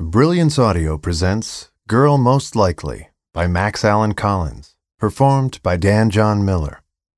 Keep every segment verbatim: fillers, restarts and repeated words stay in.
Brilliance Audio presents Girl Most Likely by Max Allan Collins, performed by Dan John Miller.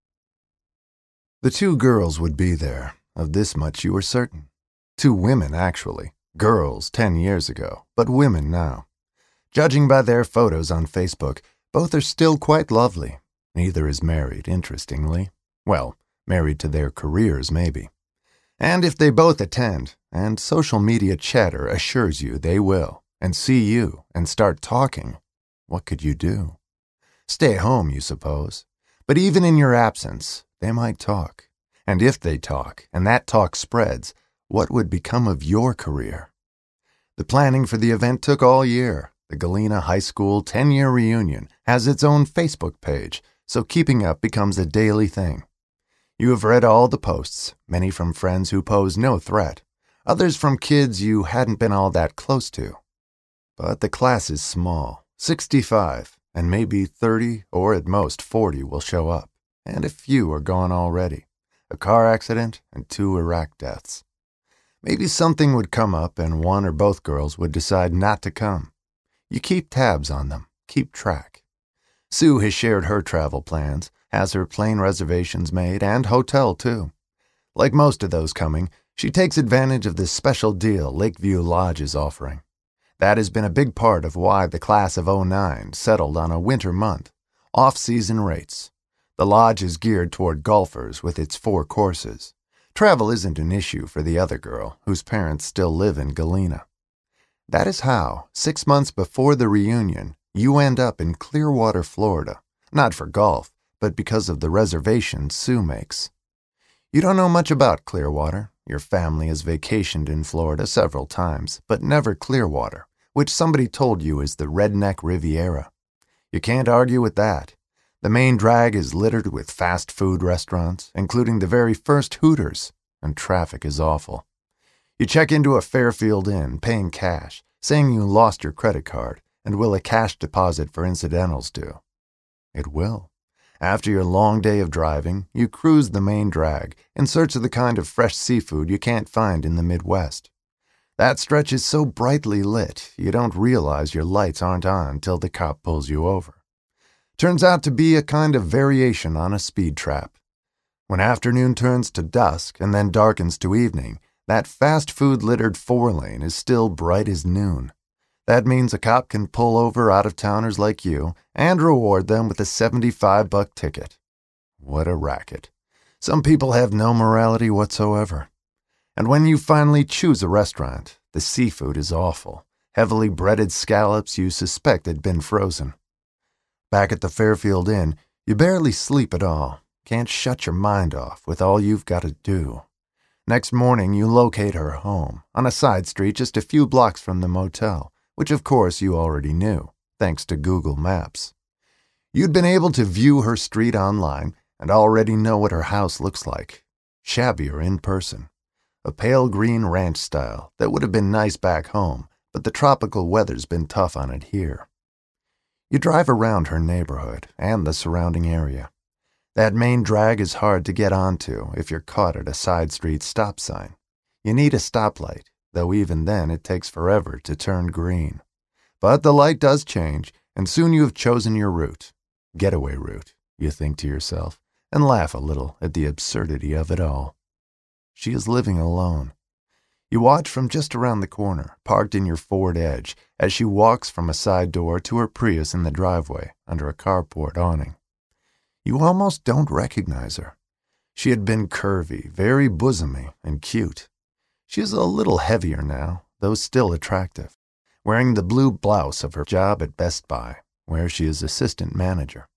The two girls would be there, of this much you were certain. Two women, actually. Girls ten years ago, but women now. Judging by their photos on Facebook, both are still quite lovely. Neither is married, interestingly. Well, married to their careers, maybe. And if they both attend, and social media chatter assures you they will, and see you, and start talking, what could you do? Stay home, you suppose. But even in your absence, they might talk. And if they talk, and that talk spreads, what would become of your career? The planning for the event took all year. The Galena High School ten-year reunion has its own Facebook page, so keeping up becomes a daily thing. You have read all the posts, many from friends who pose no threat, others from kids you hadn't been all that close to. But the class is small, sixty-five, and maybe thirty or at most forty will show up, and a few are gone already. A car accident and two Iraq deaths. Maybe something would come up and one or both girls would decide not to come. You keep tabs on them, keep track. Sue has shared her travel plans, has her plane reservations made, and hotel too. Like most of those coming, she takes advantage of this special deal Lakeview Lodge is offering. That has been a big part of why the class of oh nine settled on a winter month, off-season rates. The lodge is geared toward golfers with its four courses. Travel isn't an issue for the other girl, whose parents still live in Galena. That is how, six months before the reunion, you end up in Clearwater, Florida, not for golf, but because of the reservation Sue makes. You don't know much about Clearwater. Your family has vacationed in Florida several times, but never Clearwater, which somebody told you is the redneck Riviera. You can't argue with that. The main drag is littered with fast food restaurants, including the very first Hooters, and traffic is awful. You check into a Fairfield Inn, paying cash, saying you lost your credit card, and will a cash deposit for incidentals do? It will. After your long day of driving, you cruise the main drag in search of the kind of fresh seafood you can't find in the Midwest. That stretch is so brightly lit, you don't realize your lights aren't on till the cop pulls you over. Turns out to be a kind of variation on a speed trap. When afternoon turns to dusk and then darkens to evening, that fast food-littered four-lane is still bright as noon. That means a cop can pull over out-of-towners like you and reward them with a seventy-five buck ticket. What a racket. Some people have no morality whatsoever. And when you finally choose a restaurant, the seafood is awful. Heavily breaded scallops you suspect had been frozen. Back at the Fairfield Inn, you barely sleep at all. Can't shut your mind off with all you've got to do. Next morning, you locate her home, on a side street just a few blocks from the motel, which of course you already knew, thanks to Google Maps. You'd been able to view her street online and already know what her house looks like. Shabbier in person. A pale green ranch style that would have been nice back home, but the tropical weather's been tough on it here. You drive around her neighborhood and the surrounding area. That main drag is hard to get onto if you're caught at a side street stop sign. You need a stoplight, though even then it takes forever to turn green. But the light does change, and soon you have chosen your route. Getaway route, you think to yourself, and laugh a little at the absurdity of it all. She is living alone. You watch from just around the corner, parked in your Ford Edge, as she walks from a side door to her Prius in the driveway under a carport awning. You almost don't recognize her. She had been curvy, very bosomy, and cute. She is a little heavier now, though still attractive, wearing the blue blouse of her job at Best Buy, where she is assistant manager.